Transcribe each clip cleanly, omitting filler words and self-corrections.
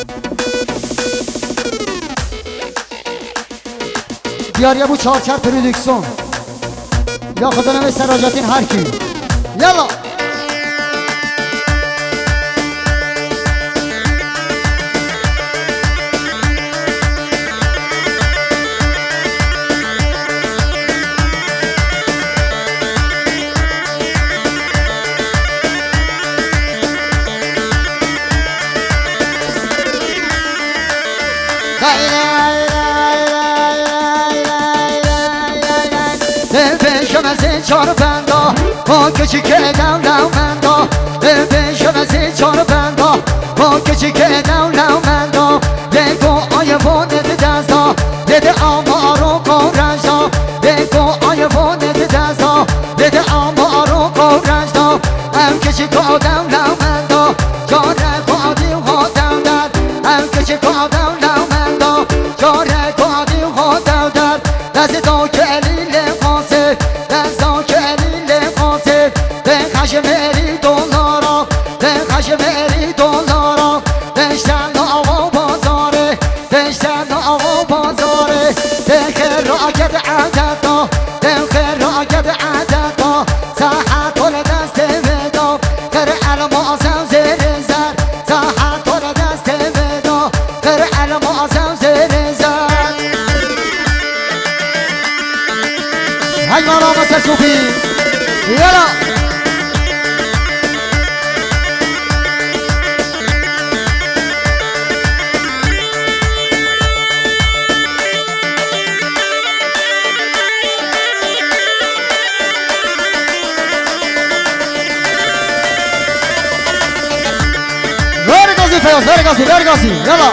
دیار یه بو چارچر پرودکسیون یا خدا نمی سراجاتین هر کی یلا چار بندا با کچی که دولو مندا بشم از این چار بندا با کچی که دولو مندا بگو آیا وانت دستا بده آمارو کارنجدا بگو آیا وانت دستا بده آمارو کارنجدا هم کچی که دولو مندا جاره کادی ها دولد هم کچی که دولو مندا جاره کادی ها دولد دست دا کلیل قاسه خشمری دلارا به خشمری دلارا دشتن آقا بازاره دشتن آقا بازاره به خراکت عددا به خراکت عددا ساحت کل دست ودا در الماسم زیر زر ساحت کل دست ودا در الماسم زیر زر های مالا مسا صوفی یلا فیاض برگازی برگازی یلا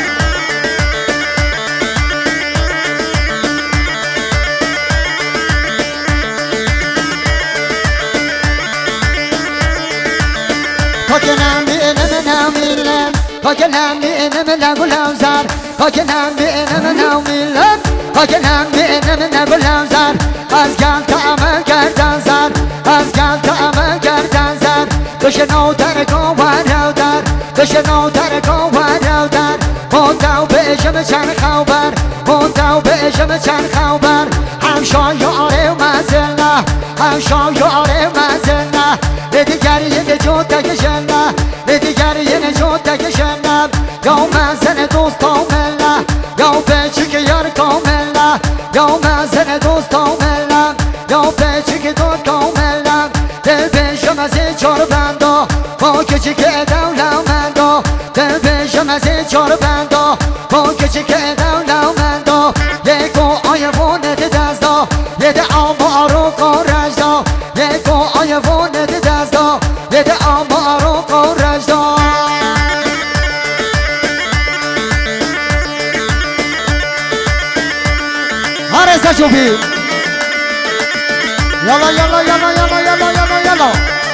کاکنم بینم نمیلم کاکنم بینم نگولم زر کاکنم بینم نمیلم کاکنم بینم نگولم زر از گل تعمل کردن زر از گل تعمل کردن زر بشنو در گوهر در بشنو در گوهر در موندو بشم چند خبر موندو بشم چند خبر همشان یاره مزنه همشان یاره مزنه دیگری یه جود تکشنه دیگری یه جود تکشنه یا مزن دوست کامله یا بچه یار کامله یا مزن دوست کامله یا بچه دوست کامله دل بشم از این چار بندا با کچی که دولو مندا دل بشم از این چار بندا با کچی که دولو مندا یکو آیا وانت دستا یده آمارو کارنجدا یکو آیا وانت دستا یده آمارو کارنجدا هر سجوبی یلا یلا یلا یلا یلا یلا یلا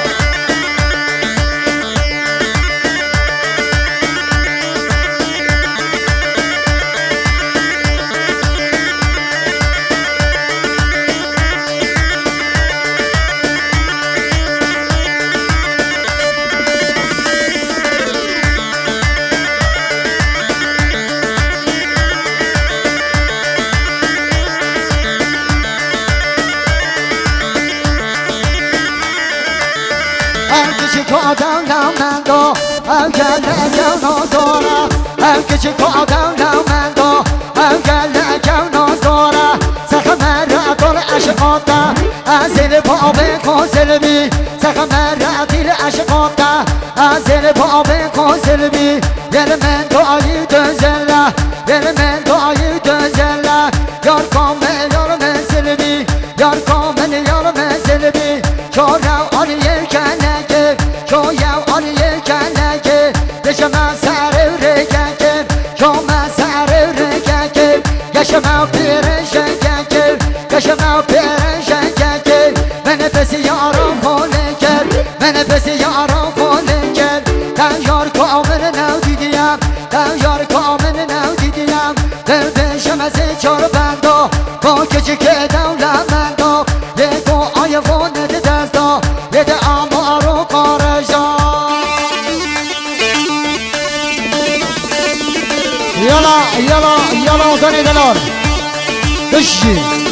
آدم نامندو او گل نگو نازاره او کچی که آدم نامندو او گل نگو نازاره سخمه را دل عشقاتا از این باب کازلمی سخمه را دل عشقاتا از این باب کازلمی یل من دعایی دزله یل من دعایی دزله یار کامل یار منزلمی یار کامل یار منزلمی چورو آلیه کنگه چویو آلیه کنگه دشمه سر رگه چومه سر رگه گشمه پیرشگه گشمه پیرشگه من پس یارم خونه کرد من پس یارم خونه کرد تن یار کامل نو دیدیم تن یار کامل نو دیدیم دل بشم از چار بندا با کچی که دولت مندا یکو آیا وانت دستا یده آمارو کارجا يلا يلا يلا وطني دلار. دشي